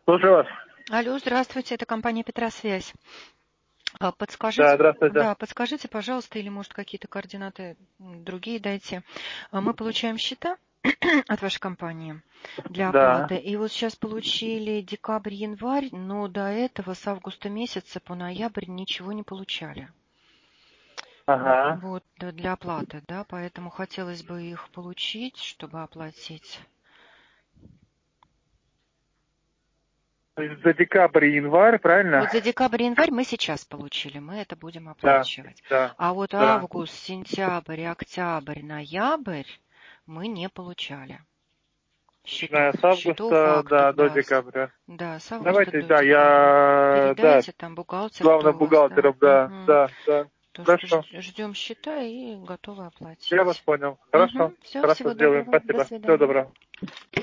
Слушаю вас. Алло, здравствуйте, это компания «Петросвязь». Да, Подскажите, здравствуйте. подскажите, пожалуйста, или может какие-то координаты другие дайте. Мы получаем счета от вашей компании для Да. оплаты. И вот сейчас получили декабрь-январь, но до этого с августа месяца по ноябрь ничего не получали. Ага. Вот для оплаты, да, поэтому хотелось бы их получить, чтобы оплатить. То есть за декабрь и январь, правильно? Вот за декабрь и январь мы сейчас получили, мы это будем Да, оплачивать. да, А вот да. август, сентябрь, октябрь, ноябрь мы не получали. Начиная с Счетов августа, актов, да, до да. декабря. Да, с августа Давайте, до да, декабря. да, Передайте, там бухгалтер, главное кто у вас, да. бухгалтеров, да, Угу. да, да. То, что Хорошо, ждем счета и готовы я вас оплатить. понял. Хорошо, Угу. Все, хорошо всего сделаем, доброго. До спасибо. Всего свидания. доброго.